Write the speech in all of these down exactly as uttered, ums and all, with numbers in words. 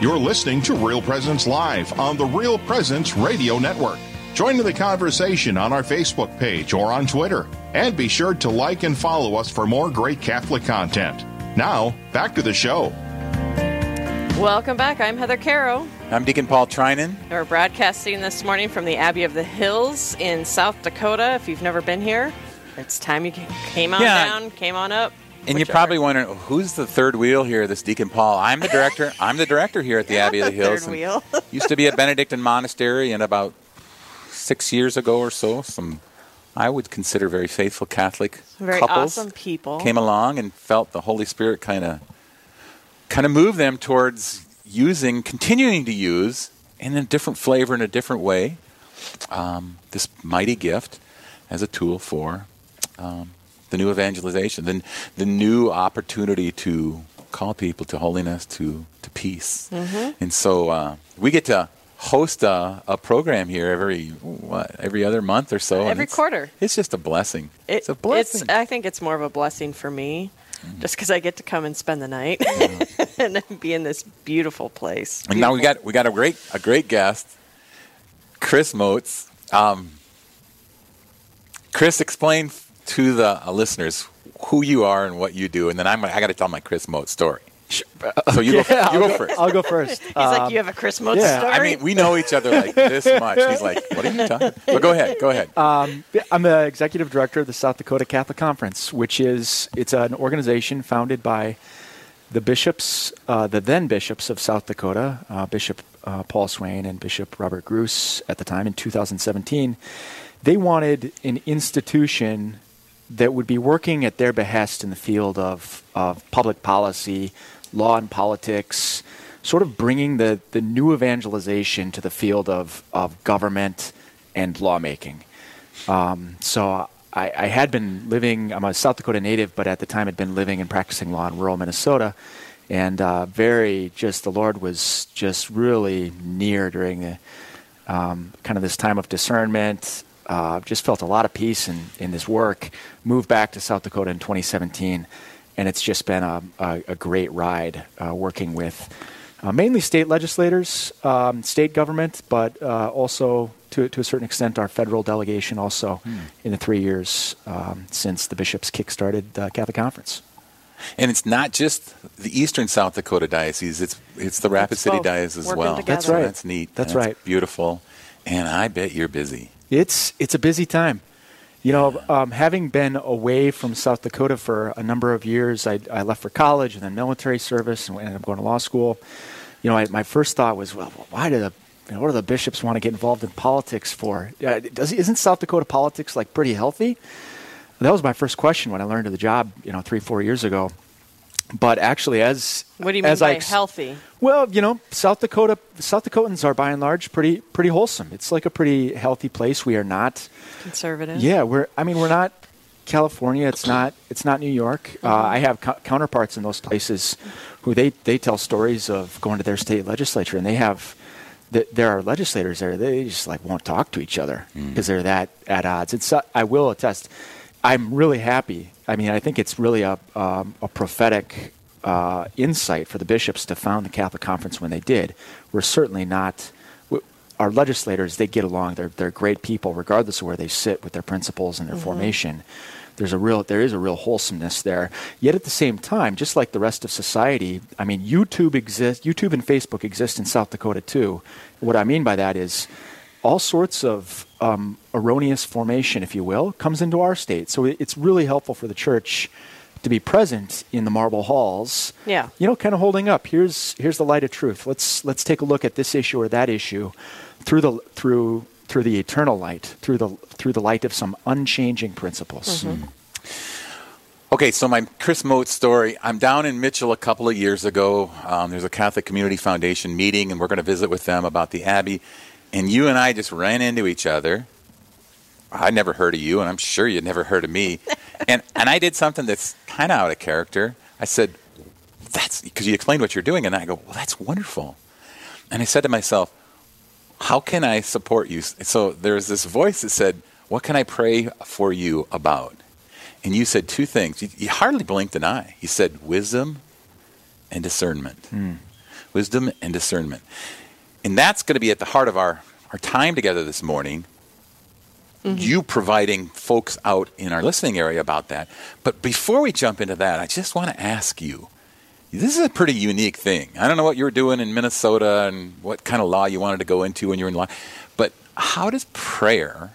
You're listening to Real Presence Live on the Real Presence Radio Network. Join in the conversation on our Facebook page or on Twitter. And be sure to like and follow us for more great Catholic content. Now, back to the show. Welcome back. I'm Heather Caro. I'm Deacon Paul Trinan. We're broadcasting this morning from the Abbey of the Hills in South Dakota. If you've never been here, it's time you came on Yeah. down, came on up. And you're probably wondering, who's the third wheel here, this Deacon Paul? I'm the director. I'm the director here at the Abbey of the Hills. Third wheel. Used to be a Benedictine monastery, and about six years ago or so, some I would consider very faithful Catholic Very couples awesome people came along and felt the Holy Spirit kind of kind of move them towards using, continuing to use, in a different flavor, in a different way, um, this mighty gift as a tool for um, the new evangelization, the, the new opportunity to call people to holiness, to, to peace. Mm-hmm. And so uh, we get to host a, a program here every what every other month or so. Every it's, quarter. It's just a blessing. It, it's a blessing. It's, I think it's more of a blessing for me, mm-hmm. just because I get to come and spend the night yeah. and be in this beautiful place. And beautiful. now we got we got a great a great guest, Chris Moats. Um, Chris, explain to the uh, listeners who you are and what you do, and then I'm I got to tell my Chris Moats story. So you, yeah, go, you I'll go, go first. I'll go first. He's um, like, you have a Chris Moats yeah. story? I mean, we know each other like this much. He's like, what are you talking about? But go ahead. Go ahead. Um, I'm the executive director of the South Dakota Catholic Conference, which is it's an organization founded by the bishops, uh, the then bishops of South Dakota, uh, Bishop uh, Paul Swain and Bishop Robert Gruss at the time in two thousand seventeen. They wanted an institution that would be working at their behest in the field of, of public policy, law and politics, sort of bringing the, the new evangelization to the field of, of government and lawmaking. Um, so I, I had been living, I'm a South Dakota native, but at the time had been living and practicing law in rural Minnesota. And uh, very just, the Lord was just really near during the um, kind of this time of discernment. Uh, just felt a lot of peace in, in this work. Moved back to South Dakota in twenty seventeen. And it's just been a, a, a great ride uh, working with uh, mainly state legislators, um, state government, but uh, also to, to a certain extent our federal delegation also hmm. in the three years um, since the bishops kickstarted the Catholic Conference. And it's not just the Eastern South Dakota Diocese, it's it's the Rapid it's City both. Diocese as Working well. together. That's right. That's neat. That's, That's right. Beautiful. And I bet you're busy. It's it's a busy time. You know, um, having been away from South Dakota for a number of years, I, I left for college and then military service and ended up going to law school. You know, I, my first thought was, well, why do the you know, what do the bishops want to get involved in politics for? Uh, does, isn't South Dakota politics like pretty healthy? That was my first question when I learned of the job, you know, three, four years ago. But actually, as what do you mean as by I ex- healthy? Well, you know, South Dakota, South Dakotans are by and large pretty pretty wholesome. It's like a pretty healthy place. We are not conservative. Yeah, we're. I mean, we're not California. It's not. It's not New York. Mm-hmm. Uh, I have co- counterparts in those places who they, they tell stories of going to their state legislature, and they have. The, there are legislators there. They just like won't talk to each other because mm. they're that at odds. It's. Uh, I will attest. I'm really happy. I mean, I think it's really a um, a prophetic uh, insight for the bishops to found the Catholic Conference when they did. We're certainly not. We, our legislators, they get along. They're they're great people, regardless of where they sit with their principles and their mm-hmm. formation. There's a real there is a real wholesomeness there. Yet at the same time, just like the rest of society, I mean, YouTube exists. YouTube and Facebook exist in South Dakota too. What I mean by that is, all sorts of um, erroneous formation, if you will, comes into our state. So it's really helpful for the church to be present in the marble halls. Yeah. You know, kind of holding up. Here's here's the light of truth. Let's let's take a look at this issue or that issue through the through through the eternal light, through the through the light of some unchanging principles. Mm-hmm. Okay, so my Chris Moats story. I'm down in Mitchell a couple of years ago. Um, there's a Catholic Community Foundation meeting, and we're going to visit with them about the Abbey. And you and I just ran into each other. I never heard of you, and I'm sure you'd never heard of me. and and I did something that's kind of out of character. I said, "That's because you explained what you're doing," and I go, "Well, that's wonderful." And I said to myself, "How can I support you?" So there was this voice that said, "What can I pray for you about?" And you said two things. You, you hardly blinked an eye. You said wisdom and discernment. Mm. wisdom and discernment. And that's going to be at the heart of our, our time together this morning. Mm-hmm. You providing folks out in our listening area about that. But before we jump into that, I just want to ask you, this is a pretty unique thing. I don't know what you were doing in Minnesota and what kind of law you wanted to go into when you were in law, but how does prayer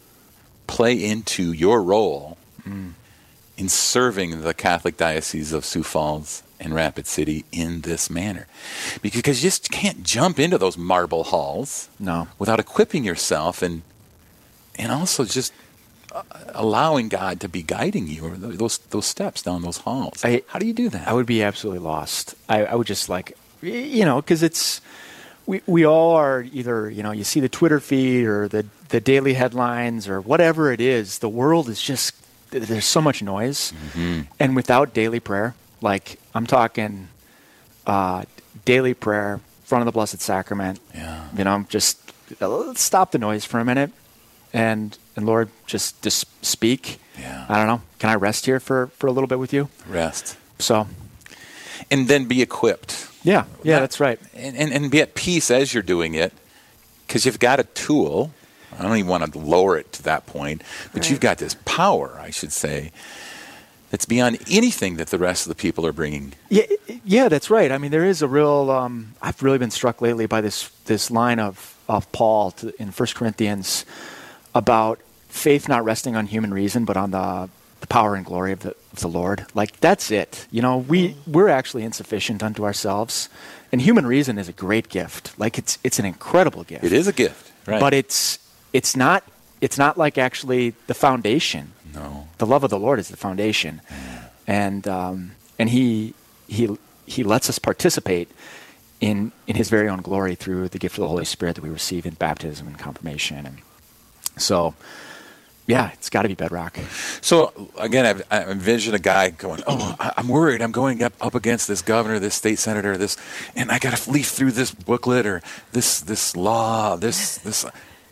play into your role mm. in serving the Catholic Diocese of Sioux Falls and Rapid City in this manner? Because you just can't jump into those marble halls no. without equipping yourself and and also just uh, allowing God to be guiding you, or those those steps down those halls. I, How do you do that? I would be absolutely lost. I, I would just like, you know, because it's, we, we all are either, you know, you see the Twitter feed or the, the daily headlines or whatever it is. The world is just, there's so much noise. Mm-hmm. And without daily prayer, like I'm talking uh, daily prayer, front of the Blessed Sacrament, yeah. you know, just let's stop the noise for a minute. And and Lord, just just speak. Yeah. I don't know. Can I rest here for, for a little bit with you? Rest. So, and then be equipped. Yeah, yeah, that, that's right. And, and and be at peace as you're doing it, because you've got a tool. I don't even want to lower it to that point, but right. you've got this power, I should say, that's beyond anything that the rest of the people are bringing. Yeah, yeah, that's right. I mean, there is a real. Um, I've really been struck lately by this this line of of Paul to, in First Corinthians. About faith not resting on human reason, but on the, the power and glory of the, of the Lord. Like, that's it. You know, we, we're actually insufficient unto ourselves. And human reason is a great gift. Like, it's it's an incredible gift. It is a gift, right. But it's it's not it's not like actually the foundation. No. The love of the Lord is the foundation. Yeah. And um, and he he he lets us participate in in his very own glory through the gift of the Holy Spirit that we receive in baptism and confirmation. And so, yeah, it's got to be bedrock. So, again, I, I envision a guy going, oh, I, I'm worried. I'm going up, up against this governor, this state senator, this, and I got to leaf through this booklet or this this law, this, this.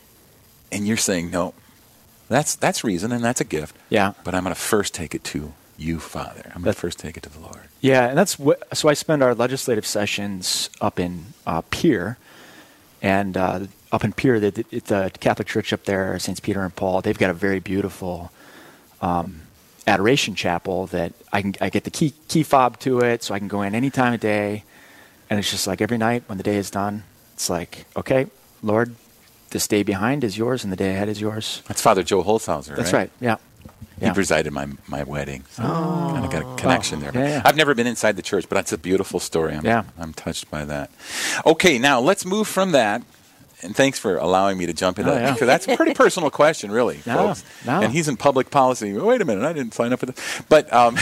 And you're saying, no, that's that's reason and that's a gift. Yeah. But I'm going to first take it to you, Father. I'm going to first take it to the Lord. Yeah, and that's what, so I spend our legislative sessions up in uh, Pierre, and uh, up in Pierre, the, the, the Catholic Church up there, Saints Peter and Paul, they've got a very beautiful um, adoration chapel that I can I get the key key fob to it, so I can go in any time of day, and it's just like every night when the day is done, it's like, okay, Lord, this day behind is yours, and the day ahead is yours. That's Father Joe Holzhauser, That's right? right. Yeah. He yeah. presided my my wedding, so Oh. kind of got a connection Oh. there. Yeah, yeah. I've never been inside the church, but that's a beautiful story. I'm, Yeah. I'm touched by that. Okay, now let's move from that. And thanks for allowing me to jump into Oh, that, yeah. because that's a pretty personal question, really, No, folks. no. And he's in public policy. Wait a minute, I didn't sign up for this. But um,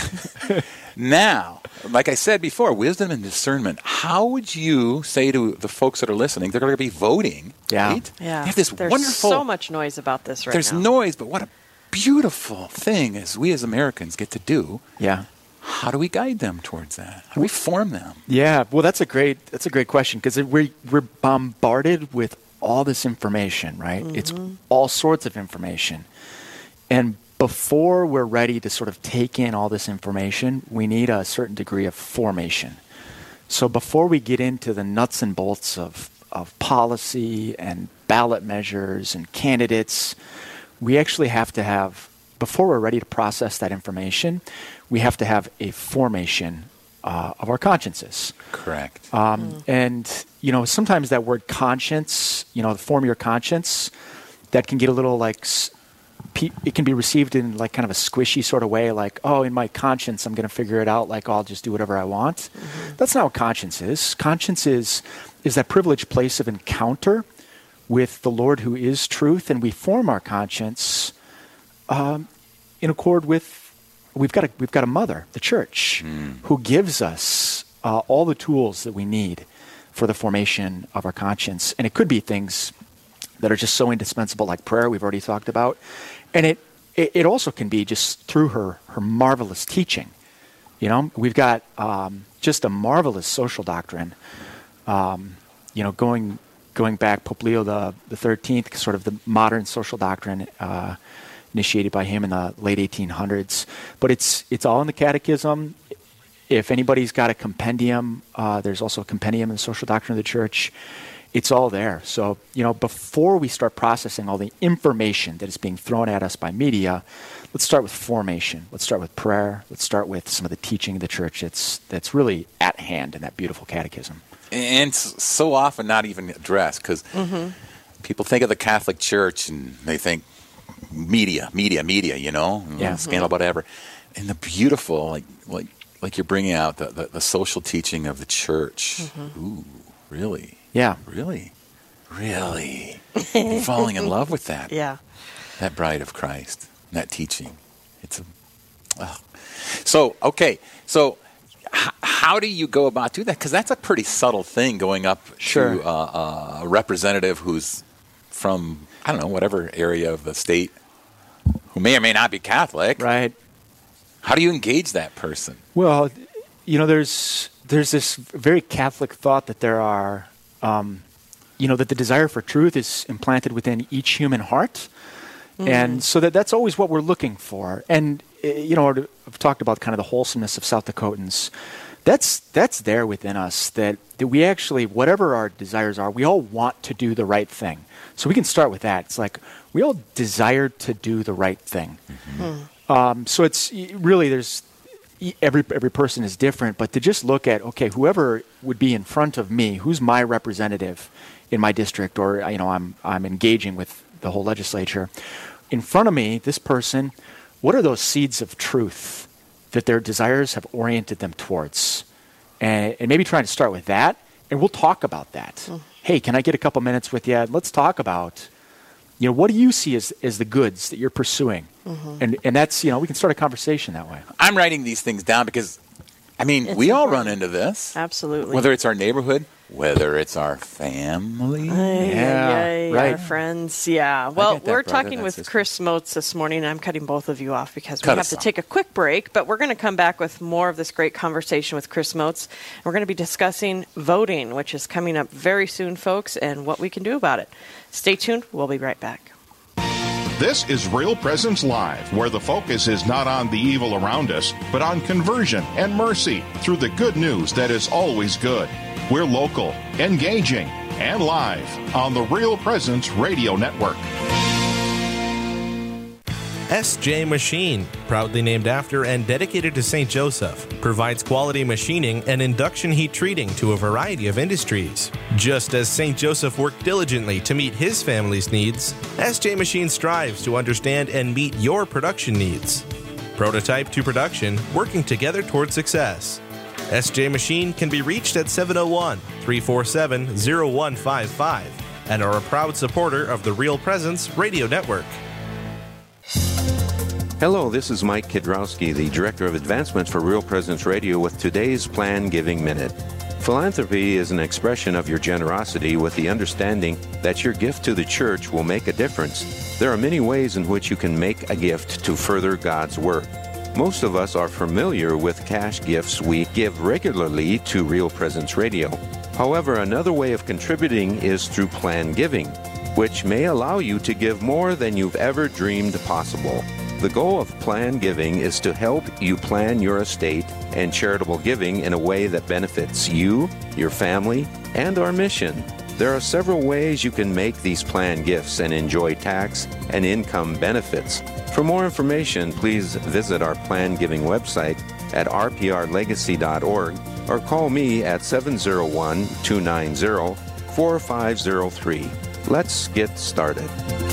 now, like I said before, wisdom and discernment. How would you say to the folks that are listening, they're going to be voting, Yeah. right? Yeah. They have this There's wonderful... so much noise about this right There's now. noise, but what a beautiful thing as we as Americans get to do. Yeah. How do we guide them towards that? How do we form them? Yeah, well, that's a great that's a great question, because we're we're bombarded with all this information, right? Mm-hmm. It's all sorts of information, and before we're ready to sort of take in all this information, we need a certain degree of formation. So before we get into the nuts and bolts of of policy and ballot measures and candidates, we actually have to have, before we're ready to process that information, we have to have a formation uh, of our consciences. Correct. Um, Mm. And, you know, sometimes that word conscience, you know, form your conscience, that can get a little like, s- pe- it can be received in like kind of a squishy sort of way, like, oh, in my conscience, I'm going to figure it out, like, I'll just do whatever I want. Mm-hmm. That's not what conscience is. Conscience is, is that privileged place of encounter with the Lord who is truth, and we form our conscience um, in accord with, we've got a, we've got a mother, the church, Mm. who gives us uh, all the tools that we need for the formation of our conscience. And it could be things that are just so indispensable, like prayer, we've already talked about. And it, it, it also can be just through her, her marvelous teaching. You know, we've got um, just a marvelous social doctrine, um, you know, going going back, Pope Leo the, the thirteenth, sort of the modern social doctrine uh, initiated by him in the late eighteen hundreds. But it's it's all in the catechism. if anybody's got a compendium, uh, there's also a compendium in the social doctrine of the church. It's all there. So, you know, before we start processing all the information that is being thrown at us by media, let's start with formation. Let's start with prayer. Let's start with some of the teaching of the church that's, that's really at hand in that beautiful catechism. And so often not even addressed, because mm-hmm. people think of the Catholic Church and they think media, media, media, you know, yeah. scandal, whatever. And the beautiful, like like like you're bringing out the, the, the social teaching of the church. Mm-hmm. Ooh, really? Yeah. Really? Really? I'm falling in love with that. Yeah. That bride of Christ, that teaching. It's a, oh. So, okay. So h- how do you go about doing that? Because that's a pretty subtle thing, going up sure. to uh, a representative who's from, I don't know, whatever area of the state, who may or may not be Catholic. Right. How do you engage that person? Well, you know, there's there's this very Catholic thought that there are, um, you know, that the desire for truth is implanted within each human heart. Mm. And so that that's always what we're looking for. And, you know, I've talked about kind of the wholesomeness of South Dakotans. That's that's there within us, that, that we actually, whatever our desires are, we all want to do the right thing. So we can start with that. It's like we all desire to do the right thing. Mm-hmm. Mm. Um, so it's really, there's every every person is different, but to just look at, okay, whoever would be in front of me, who's my representative in my district, or, you know, I'm I'm engaging with the whole legislature. In front of me, this person, what are those seeds of truth that their desires have oriented them towards? And, and maybe trying to start with that, and we'll talk about that. Mm. Hey, can I get a couple minutes with you? Let's talk about, you know, what do you see as, as the goods that you're pursuing? Mm-hmm. And and that's, you know, we can start a conversation that way. I'm writing these things down because, I mean, it's we important. all run into this. Absolutely. Whether it's our neighborhood, whether it's our family. Aye, yeah, aye, aye, right. Our friends, yeah. Well, that, we're brother, talking with sister. Chris Moats this morning, and I'm cutting both of you off because Cut we have to off. take a quick break, but we're going to come back with more of this great conversation with Chris Moats. We're going to be discussing voting, which is coming up very soon, folks, and what we can do about it. Stay tuned. We'll be right back. This is Real Presence Live, where the focus is not on the evil around us, but on conversion and mercy through the good news that is always good. We're local, engaging, and live on the Real Presence Radio Network. S J Machine, proudly named after and dedicated to Saint Joseph, provides quality machining and induction heat treating to a variety of industries. Just as Saint Joseph worked diligently to meet his family's needs, S J Machine strives to understand and meet your production needs. Prototype to production, working together toward success. S J Machine can be reached at seven oh one, three four seven, oh one five five and are a proud supporter of the Real Presence Radio Network. Hello, this is Mike Kidrowski, the Director of Advancement for Real Presence Radio with today's Plan Giving Minute. Philanthropy is an expression of your generosity with the understanding that your gift to the church will make a difference. There are many ways in which you can make a gift to further God's work. Most of us are familiar with cash gifts we give regularly to Real Presence Radio. However, another way of contributing is through plan giving, which may allow you to give more than you've ever dreamed possible. The goal of plan giving is to help you plan your estate and charitable giving in a way that benefits you, your family, and our mission. There are several ways you can make these plan gifts and enjoy tax and income benefits. For more information, please visit our plan giving website at r p r legacy dot org or call me at seven oh one, two nine oh, four five oh three. Let's get started.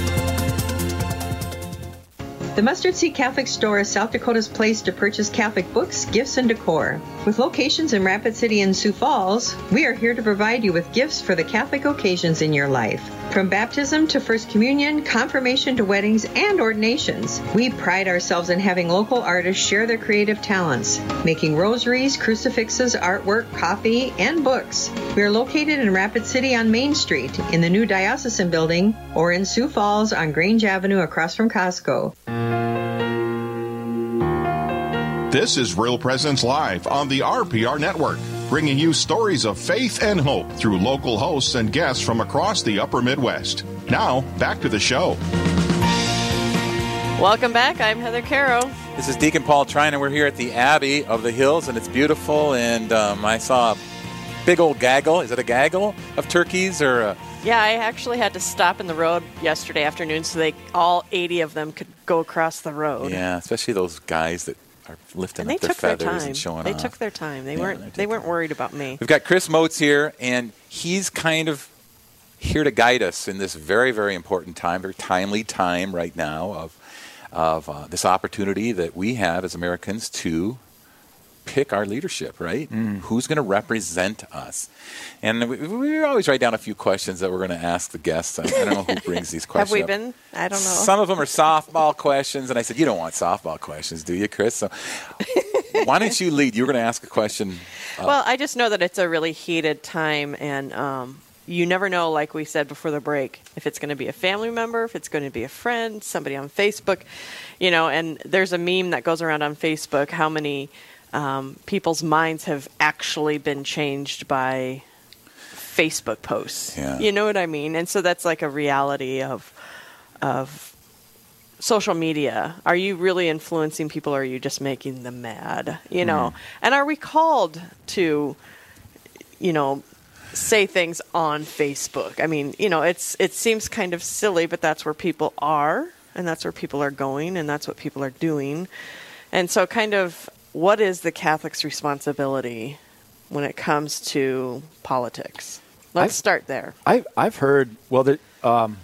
The Mustard Seed Catholic Store is South Dakota's place to purchase Catholic books, gifts, and decor. With locations in Rapid City and Sioux Falls, we are here to provide you with gifts for the Catholic occasions in your life. From baptism to First Communion, confirmation to weddings, and ordinations, we pride ourselves in having local artists share their creative talents, making rosaries, crucifixes, artwork, coffee, and books. We are located in Rapid City on Main Street, in the new Diocesan Building, or in Sioux Falls on Grange Avenue across from Costco. This is Real Presence Live on the R P R Network, bringing you stories of faith and hope through local hosts and guests from across the upper Midwest. Now, back to the show. Welcome back. I'm Heather Caro. This is Deacon Paul Trine, we're here at the Abbey of the Hills, and it's beautiful. And um, I saw a big old gaggle. Is it a gaggle of turkeys or? A... Yeah, I actually had to stop in the road yesterday afternoon so they all eighty of them could go across the road. Yeah, especially those guys that are lifting and they up their took their feathers time. and showing they off. They took their time. They yeah, weren't. They weren't worried about me. We've got Chris Moats here, and he's kind of here to guide us in this very, very important time, very timely time right now of of uh, this opportunity that we have as Americans to pick our leadership, right? Mm. Who's going to represent us? And we, we always write down a few questions that we're going to ask the guests. I, I don't know who brings these questions Have we up. been? I don't know. Some of them are softball questions, and I said, you don't want softball questions, do you, Chris? So why don't you lead? You're going to ask a question. Uh, well, I just know that it's a really heated time, and um, you never know, like we said before the break, if it's going to be a family member, if it's going to be a friend, somebody on Facebook, you know, and there's a meme that goes around on Facebook, how many um, people's minds have actually been changed by Facebook posts. Yeah. You know what I mean? And so that's like a reality of of social media. Are you really influencing people, or are you just making them mad? You know, mm. and are we called to, you know, say things on Facebook? I mean, you know, it's it seems kind of silly, but that's where people are, and that's where people are going, and that's what people are doing. And so kind of what is the Catholic's responsibility when it comes to politics? Let's I've, start there. I've, I've heard, well, the, um,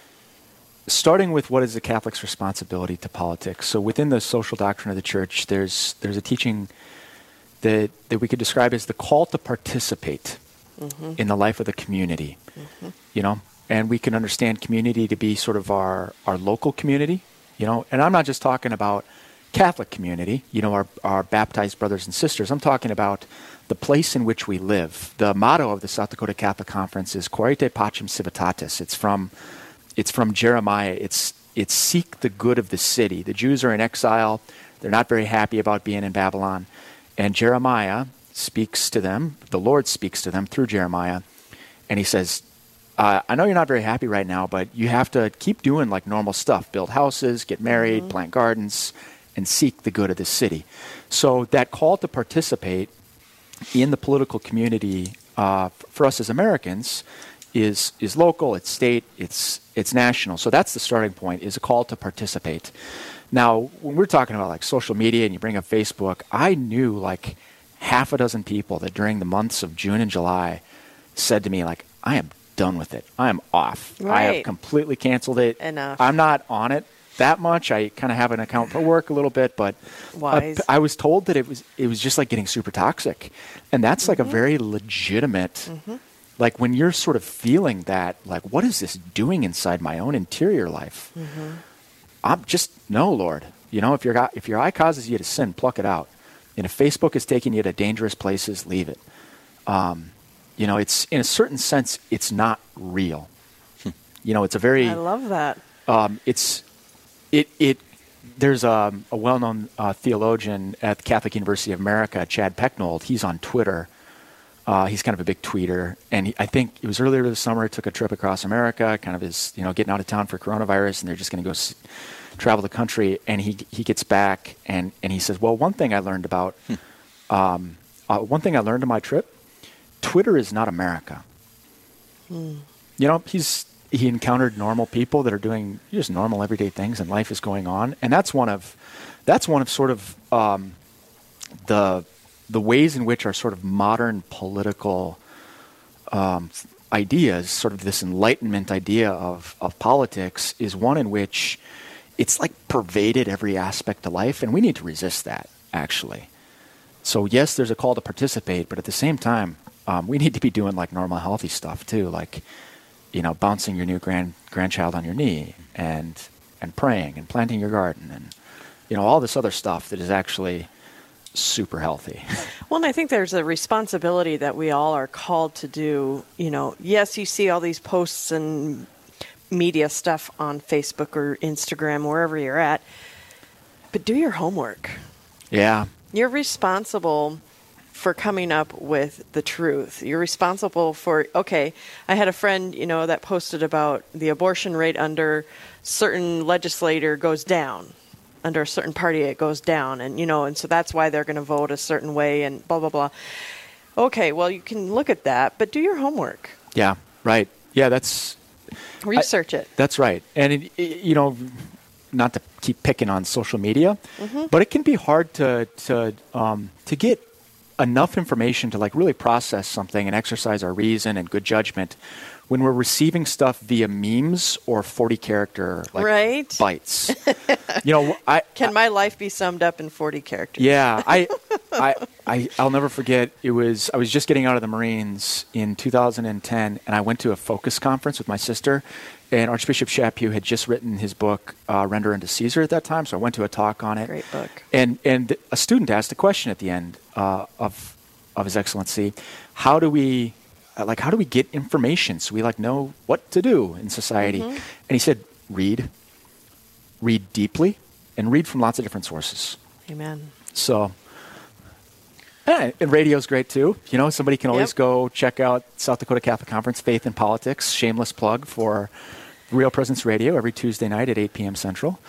starting with what is the Catholic's responsibility to politics. So within the social doctrine of the Church, there's there's a teaching that, that we could describe as the call to participate mm-hmm. in the life of the community, mm-hmm. you know, and we can understand community to be sort of our, our local community, you know, and I'm not just talking about Catholic community, you know, our, our baptized brothers and sisters. I'm talking about the place in which we live. The motto of the South Dakota Catholic Conference is Quaerite Pacem Civitatis. It's from, it's from Jeremiah. It's, it's seek the good of the city. The Jews are in exile. They're not very happy about being in Babylon. And Jeremiah speaks to them, the Lord speaks to them through Jeremiah, and he says, uh, I know you're not very happy right now, but you have to keep doing like normal stuff, build houses, get married, mm-hmm. plant gardens, and seek the good of the city. So that call to participate in the political community uh, for us as Americans is is local, it's state, it's it's national. So that's the starting point, is a call to participate. Now, when we're talking about like social media and you bring up Facebook, I knew like half a dozen people that during the months of June and July said to me, like, I am done with it. I am off. Right. I have completely canceled it. Enough. I'm not on it that much. I kind of have an account for work a little bit, but Wise. I, I was told that it was it was just like getting super toxic. And that's mm-hmm. like a very legitimate, mm-hmm. like when you're sort of feeling that, like, what is this doing inside my own interior life? Mm-hmm. I'm just, no, Lord. You know, if your if your eye causes you to sin, pluck it out. And if Facebook is taking you to dangerous places, leave it. Um, you know, it's, in a certain sense, it's not real. You know, it's a very... I love that. Um, it's... It it there's a, a well-known uh, theologian at the Catholic University of America, Chad Pecknold. He's on Twitter. Uh, he's kind of a big tweeter, and he, I think it was earlier this summer. He took a trip across America, kind of is you know getting out of town for coronavirus, and they're just going to go s- travel the country. And he he gets back, and, and he says, "Well, one thing I learned about hmm. um, uh, one thing I learned on my trip, Twitter is not America." Hmm. You know, he's. He encountered normal people that are doing just normal everyday things, and life is going on. And that's one of, that's one of sort of um, the the ways in which our sort of modern political um, ideas, sort of this Enlightenment idea of of politics, is one in which it's like pervaded every aspect of life, and we need to resist that, actually. So yes, there's a call to participate, but at the same time, um, we need to be doing like normal, healthy stuff too, like. You know, bouncing your new grand grandchild on your knee, and and praying and planting your garden, and you know all this other stuff that is actually super healthy. Well, and I think there's a responsibility that we all are called to do. You know, yes, you see all these posts and media stuff on Facebook or Instagram, wherever you're at, but do your homework. Yeah, you're responsible for coming up with the truth. You're responsible for, okay, I had a friend, you know, that posted about the abortion rate under certain legislator goes down. under a certain party it goes down, and you know, and so that's why they're going to vote a certain way, and blah blah blah. Okay, well, you can look at that, but do your homework. Yeah, right. Yeah, that's research I, it. That's right, and it, it, you know, not to keep picking on social media, mm-hmm. but it can be hard to to um, to get enough information to like really process something and exercise our reason and good judgment when we're receiving stuff via memes or forty character like right? bytes. You know, I can I, my life be summed up in forty characters? Yeah, I, I, I, I'll never forget. It was I was just getting out of the Marines in two thousand ten, and I went to a Focus conference with my sister. And Archbishop Chaput had just written his book, uh, Render unto Caesar, at that time, so I went to a talk on it. Great book. And and a student asked a question at the end uh, of of His Excellency, how do we, uh, like, how do we get information so we like know what to do in society? Mm-hmm. And he said, read, read deeply, and read from lots of different sources. Amen. So. Yeah, and radio's great too. You know, somebody can always yep. go check out South Dakota Catholic Conference Faith and Politics. Shameless plug for Real Presence Radio every Tuesday night at eight p.m. Central.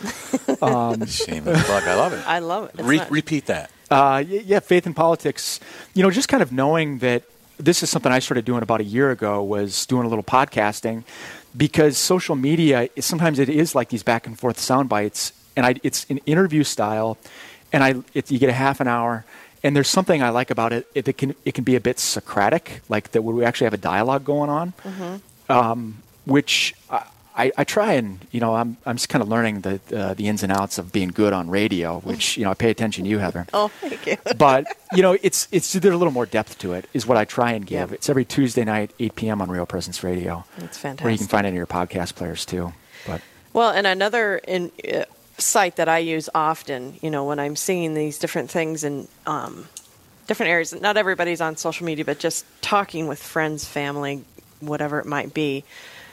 Um, Shameless plug. I love it. I love it. Re- repeat that. Uh, yeah, Faith and Politics. You know, just kind of knowing that this is something I started doing about a year ago, was doing a little podcasting, because social media, sometimes it is like these back and forth sound bites, and I, it's an interview style, and I it, you get a half an hour. And there's something I like about it. It, it can it can be a bit Socratic, like that we actually have a dialogue going on, mm-hmm. um, which I, I, I try and, you know, I'm I'm just kind of learning the uh, the ins and outs of being good on radio, which, you know, I pay attention to you, Heather. Oh, thank you. But, you know, it's it's there's a little more depth to it, is what I try and give. Yep. It's every Tuesday night, eight p.m. on Real Presence Radio. That's fantastic. Where you can find it in your podcast players too. But well, and another in. Uh, site that I use often, you know, when I'm seeing these different things in um, different areas. Not everybody's on social media, but just talking with friends, family, whatever it might be.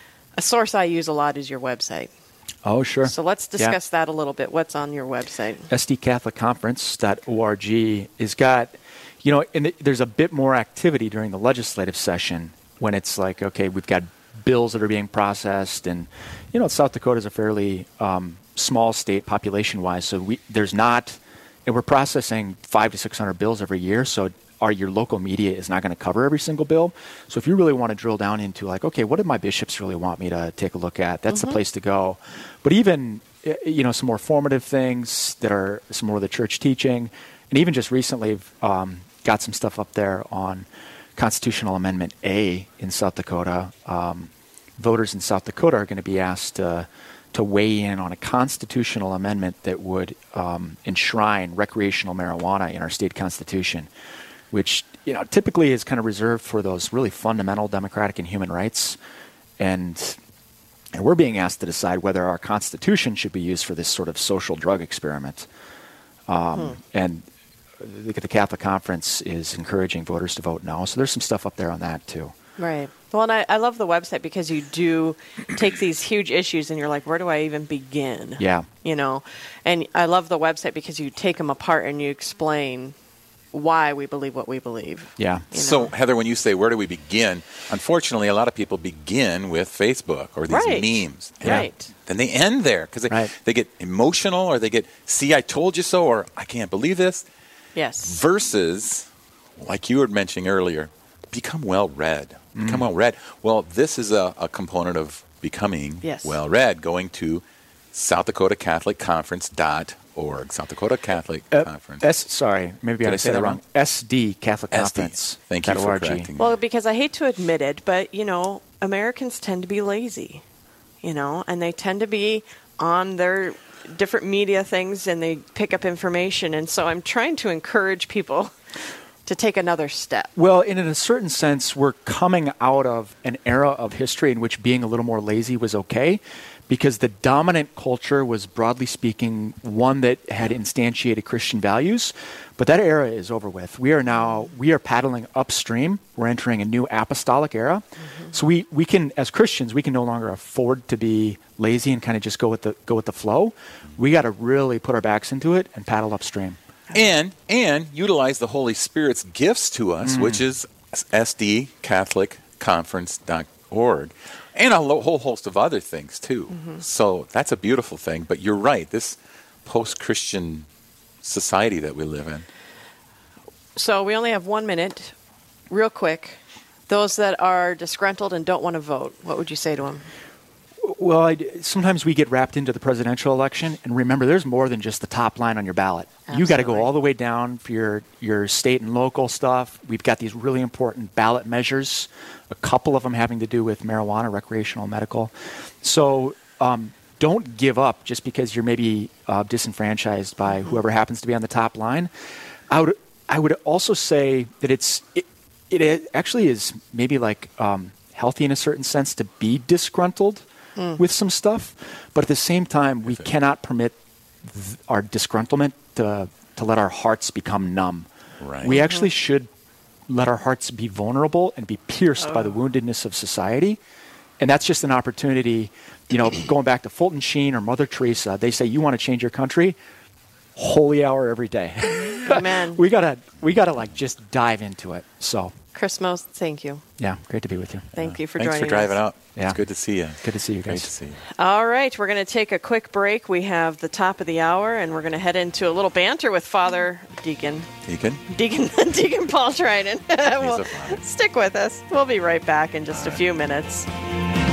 A source I use a lot is your website. Oh, sure. So let's discuss yeah. that a little bit. What's on your website? S D Catholic Conference dot org is got, you know, and there's a bit more activity during the legislative session when it's like, okay, we've got bills that are being processed, and, you know, South Dakota is a fairly um, small state population-wise, so we there's not, and we're processing five to six hundred bills every year. So our your local media is not going to cover every single bill. So if you really want to drill down into like, okay, what do my bishops really want me to take a look at? That's mm-hmm. the place to go. But even, you know, some more formative things that are some more of the church teaching, and even just recently um, got some stuff up there on Constitutional Amendment A in South Dakota. Um, voters in South Dakota are going to be asked uh, to weigh in on a constitutional amendment that would um, enshrine recreational marijuana in our state constitution, which, you know, typically is kind of reserved for those really fundamental democratic and human rights. And and we're being asked to decide whether our constitution should be used for this sort of social drug experiment. Um, hmm. And the, the Catholic Conference is encouraging voters to vote no. So there's some stuff up there on that too. Right. Well, and I, I love the website because you do take these huge issues and you're like, where do I even begin? Yeah. You know, and I love the website because you take them apart and you explain why we believe what we believe. Yeah. You know? So, Heather, when you say where do we begin, unfortunately, a lot of people begin with Facebook or these right. memes. Right. Then they end there because they, right. they get emotional, or they get, see, I told you so, or I can't believe this. Yes. Versus, like you were mentioning earlier, become well-read. Become mm. well-read. Well, this is a, a component of becoming yes. well-read, going to South Dakota Catholic Conference dot org. South Dakota Catholic uh, Conference. S, sorry, maybe Did I I said that wrong. wrong? S D Catholic S D. Conference. Thank you for correcting me. Well, because I hate to admit it, but, you know, Americans tend to be lazy, you know, and they tend to be on their different media things and they pick up information. And so I'm trying to encourage people to take another step. Well, and in a certain sense, we're coming out of an era of history in which being a little more lazy was okay, because the dominant culture was, broadly speaking, one that had instantiated Christian values. But that era is over with. We are now, we are paddling upstream. We're entering a new apostolic era. Mm-hmm. So we, we can, as Christians, we can no longer afford to be lazy and kind of just go with the go with the flow. We got to really put our backs into it and paddle upstream. And and utilize the Holy Spirit's gifts to us, mm. which is S D Catholic Conference dot org, and a lo- whole host of other things too. Mm-hmm. So that's a beautiful thing. But you're right. This post-Christian society that we live in. So we only have one minute. Real quick, those that are disgruntled and don't want to vote, what would you say to them? Well, I, sometimes we get wrapped into the presidential election, and remember, there's more than just the top line on your ballot. Absolutely. You got to go all the way down for your, your state and local stuff. We've got these really important ballot measures, a couple of them having to do with marijuana, recreational, medical. So um, don't give up just because you're maybe uh, disenfranchised by mm-hmm. whoever happens to be on the top line. I would I would also say that it's it, it actually is maybe like um, healthy in a certain sense to be disgruntled mm. with some stuff, but at the same time, we cannot permit th- our disgruntlement to to let our hearts become numb. Right. We actually should let our hearts be vulnerable and be pierced oh. by the woundedness of society, and that's just an opportunity. You know, going back to Fulton Sheen or Mother Teresa, they say you want to change your country. Holy hour every day. Amen. we gotta, we gotta like just dive into it. So, Chris Most, thank you. Yeah, great to be with you. Thank yeah. you for Thanks joining for driving us. out. Yeah. It's good to see you. Good to see you guys. Great to see you. All right, we're going to take a quick break. We have the top of the hour, and we're going to head into a little banter with Father Deacon. Deacon? Deacon, Deacon Paul Schreinen. He's Well, a father. stick with us. We'll be right back in just All a right. few minutes.